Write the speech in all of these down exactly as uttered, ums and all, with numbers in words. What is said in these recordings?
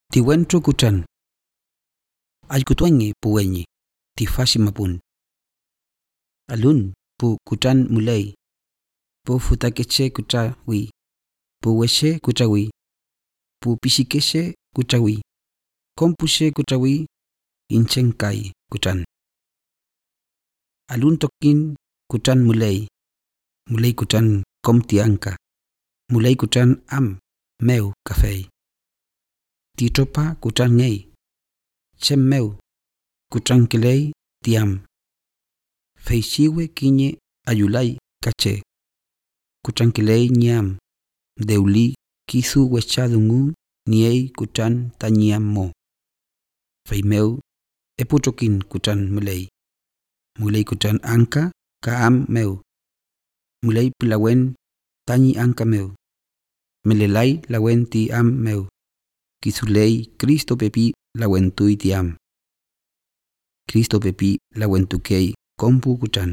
Tiwentro kuchan. Aykutuengi puwenyi. Tifashi mapun. Alun pu kuchan mulay. Pu futakeche kuchawi. Pu weshe kuchawi. Pu pishikeshe kuchawi. Kompushe kuchawi. Inchenkai kuchan. Alun tokin kuchan mulay. Mulay kuchan komtianka. Mulay kuchan am meu kafei. Titropa kuchan ngei. Chem meu kuchan kilei tiam. Feixiwe kinye ayulay kache. Kuchan kilei nyam. Deuli kisu wechadungu niei kuchan tanyam mo. Fei meu epuchokin kuchan mulay. Mulay kuchan anka ka am meu. Mulay pilawen tanyi anka meu. Melelay lawen ti am meu. Kisulei Cristo pepi lawentui tiam. Cristo pepi lawentukei kompu kuchan.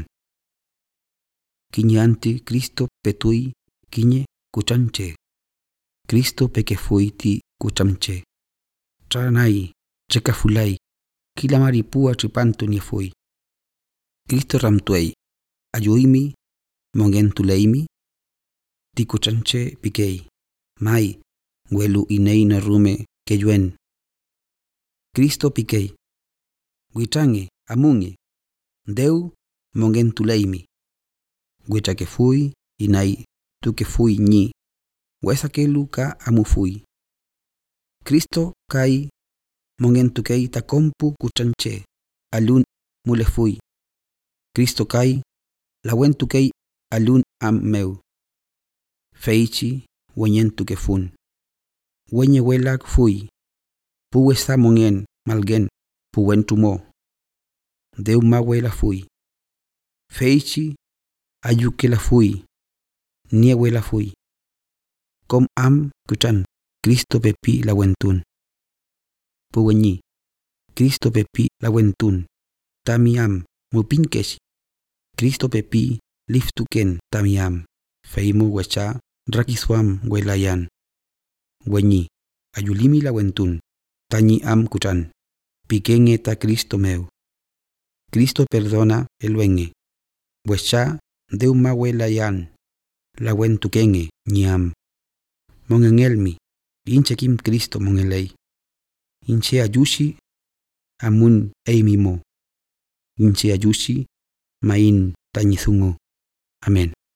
Kinyanti Cristo petui kinye kuchanche. Cristo pekefui ti kuchamche. Tranai chekafulai kila maripua tripantu niefui. Cristo ramtuei ayuimi mongentuleimi ti kuchanche pikei. Mai welu inei na rume keyuen. Cristo pikei. Guichange amunge. Deu mongentuleimi. Guicha que fui inai tu que fui ñi. Wesa que luka amufui. Cristo kai mongentukei takompu kuchanche. Alun mule fui. Cristo kai lawentukei alun am meu. Feichi wenyentu que fun. Wenye welak fui. Puwesa mongen malgen puwentumo. Deu mawela fui. Feichi ayukela fui. Niewela fui. Kom am kuchan Cristo pepi lawentun. Puwenyi. Cristo pepi lawentun. Tamiam mupinkeshi. Cristo pepi liftuken tamiam. Feimu wecha rakiswam welayan. Wenyi. Ayulimi lawentun. Tañi am kuchan. Pikenge ta Cristo meu. Cristo perdona el wenge. Wecha deuma welayan. Lawentukenge ñam. Mongengelmi. Inche kim Cristo mongelei. Inche ayushi amun eimimo. Inche ayushi main tañizungo. Amén.